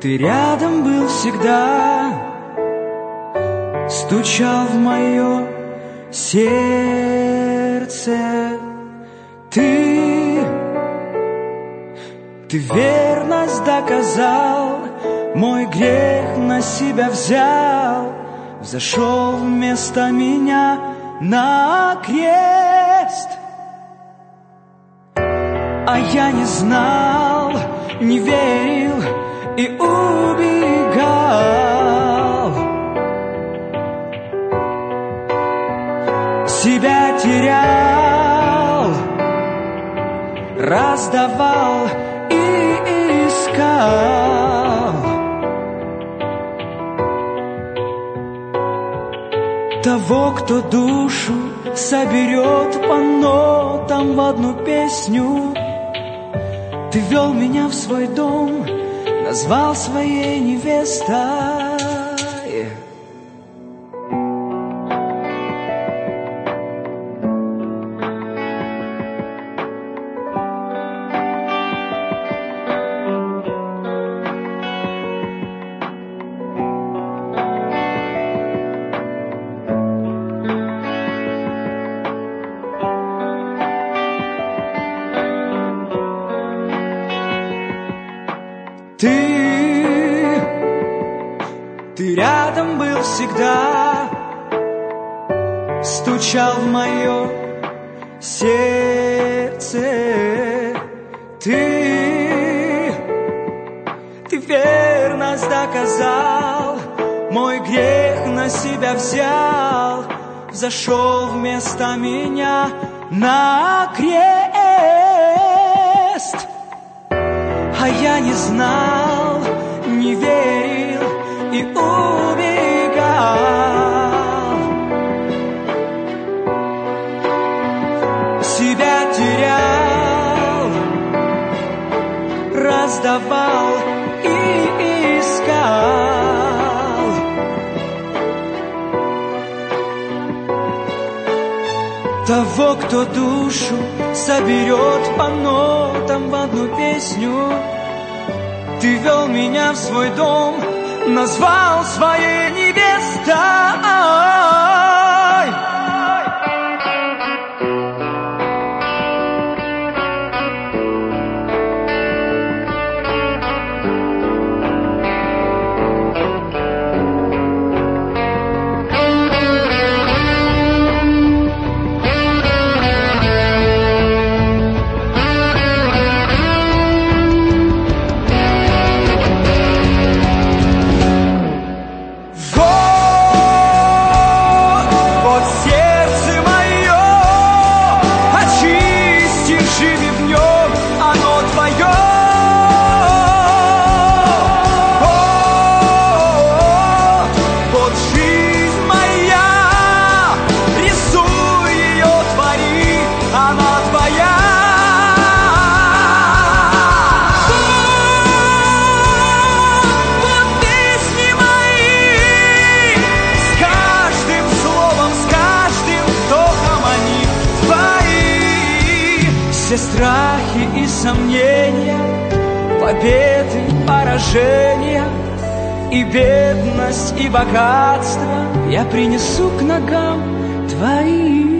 Ты рядом был всегда, стучал в мое сердце. Ты верность доказал, мой грех на себя взял, взошел вместо меня на крест. А я не знал, не верил и убегал, себя терял, раздавал и искал. Того, кто душу соберет по нотам в одну песню. Ты вел меня в свой дом, назвал своей невестой. Ты рядом был всегда, стучал в мое сердце. Ты верность доказал, мой грех на себя взял, взошел вместо меня на крест. А я не знал, не верил и убегал, себя терял, раздавал и искал. Того, кто душу соберет по нотам в одну песню. Ты вел меня в свой дом, назвал своей невестой. Все страхи и сомнения, победы, поражения, и бедность, и богатство я принесу к ногам Твоим.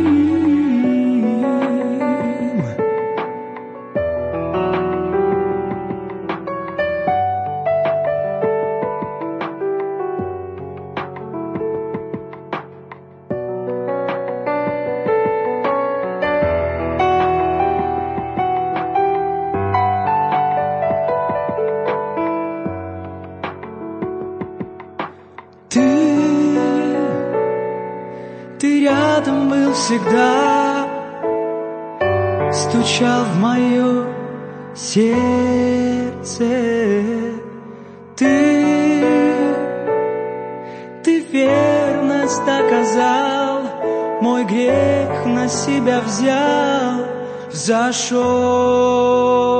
Ты рядом был всегда, стучал в мое сердце. Ты верность доказал, мой грех на себя взял, взошел